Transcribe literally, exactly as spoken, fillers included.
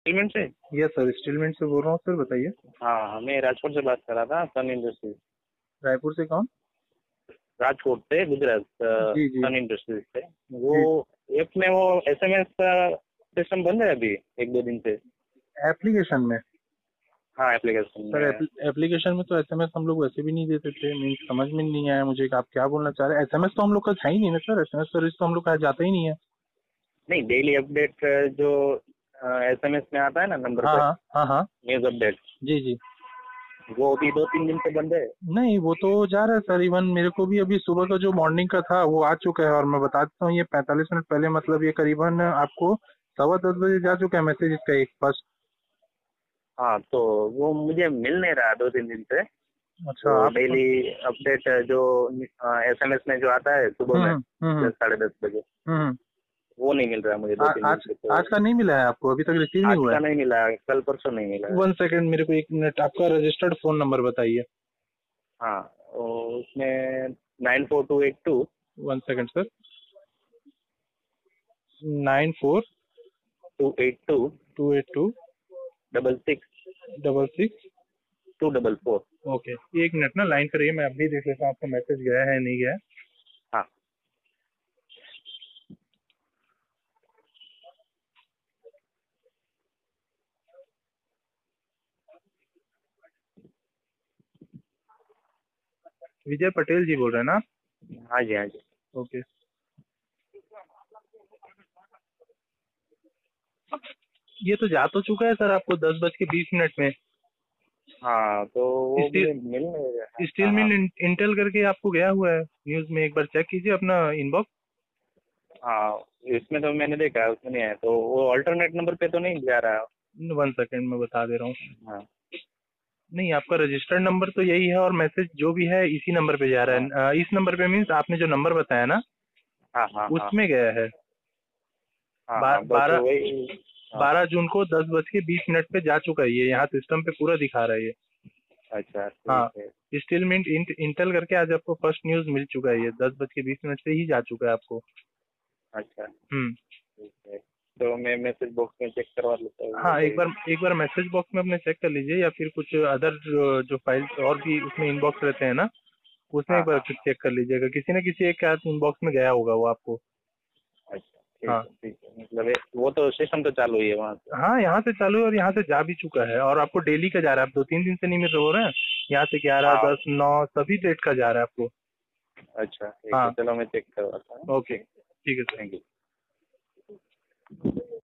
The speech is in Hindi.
स्टीलमेंट से। यस सर, स्टीलमेंट से बोल रहा हूँ सर, बताइए। हाँ, मैं राजकोट से बात कर रहा था, सन इंडस्ट्रीज। रायपुर से कौन? राजकोट से, गुजरात, अ, जी जी सन इंडस्ट्रीज से। वो जी। ऐप में वो एसएमएस का सिस्टम बंद है अभी एक दो दिन से। एप्लीकेशन में? हाँ, एप्लीकेशन सर में। एप्लीकेशन में तो एसएमएस हम लोग वैसे भी नहीं देते थे। मीन समझ में नहीं आया मुझे कि आप क्या बोलना चाह रहे हैं। एसएमएस तो हम लोग का है ही नहीं ना सर, एसएमएस सर्विस तो हम लोग का जाता ही नहीं है। नहीं, डेली अपडेट जो एसएमएस में आता है ना नंबर हाँ पे, हाँ हाँ हाँ। न्यूज अपडेट, जी जी। वो अभी दो तीन दिन से बंद है। नहीं, वो तो जा रहा है सर। इवन मेरे को भी अभी सुबह का जो मॉर्निंग का था वो आ चुका है, और मैं बता देता हूँ ये पैंतालीस मिनट पहले, मतलब ये करीबन आपको सवा दस बजे जा चुका है मैसेज इसका एक फर्स्ट। हाँ, तो वो मुझे मिल नहीं रहा दो तीन दिन से। अच्छा वो आप। डेली अपडेट जो एसएमएस में जो आता है सुबह हम्म में हम्म हम्म दस साढ़े दस बजे, हम्म। वो नहीं मिल रहा मुझे दो आ- तीन दिन आज से। तो आज का नहीं मिला है आपको? अभी तक रिसीव नहीं आज हुआ है? का नहीं मिला, कल परसों नहीं मिला है। वन सेकंड, मेरे को एक मिनट, आपका रजिस्टर्ड फोन नंबर बताइए। हाँ, वो उसमें nine four two eight two. One second sir. Nine four. Two eight two. Two eight two. Double six. Double six. Two double four. Okay, एक मिनट ना लाइन करिए, मैं अभी देख लेता हूँ आपका मैसेज गया है नहीं गया है। हाँ। विजय पटेल जी बोल रहे हैं ना? हाँ जी, हाँ जी। ओके। ये तो जा तो चुका है सर आपको दस बज के बीस मिनट में। हाँ, तो वो स्टील मुझे मिल नहीं रहा। स्टील हाँ हाँ। मिल इंटेल करके आपको गया हुआ है न्यूज में, एक बार चेक कीजिए अपना इनबॉक्स। हाँ, इसमें तो मैंने देखा है, उसमें नहीं है। तो वो अल्टरनेट नंबर पे तो नहीं जा रहा। वन सेकंड मैं बता दे रहा हूँ। हाँ नहीं, आपका रजिस्टर्ड नंबर तो यही है, और मैसेज जो भी है इसी नंबर पे जा रहा हाँ है। अ, इस नंबर पे मीन्स आपने जो नंबर बताया ना हाँ हाँ हाँ उसमें गया है। हाँ बा, हाँ, बस बारह वही। हाँ। बारह जून को दस बज के बीस मिनट पे जा चुका है, ये यहाँ सिस्टम पे पूरा दिखा रहा है ये। अच्छा, ठीक हाँ, है। स्टील मिंट इंट, इंटेल करके आज आपको फर्स्ट न्यूज मिल चुका है, ये दस बज के बीस मिनट से ही जा चुका है आपको। अच्छा, हम्म। ठीक है। तो मैं मैसेज बॉक्स में चेक करवा लेता हूँ वो हाँ, एक कोई। बार एक बार मैसेज बॉक्स में अपने चेक कर लीजिए, या फिर कुछ अदर जो, जो फाइल्स और भी उसमें इनबॉक्स रहते हैं ना, उसमें हाँ एक बार हाँ। चेक कर लीजिएगा, किसी न किसी एक के इनबॉक्स में गया होगा वो आपको। अच्छा, ठीक हाँ है ठीक है। मतलब ये- वो तो सिस्टम तो चालू ही है वहाँ से। हाँ, यहाँ से चालू है और यहाँ से जा भी चुका है, और आपको डेली का जा रहा है। आप दो तीन दिन से नहीं मिल रहे हैं, यहाँ से ग्यारह हाँ। दस नौ सभी डेट का जा रहा है आपको। अच्छा, ठीक है, हाँ। चलो मैं चेक करवाता हूँ। ओके, ठीक। ठीक है सर। Thank you.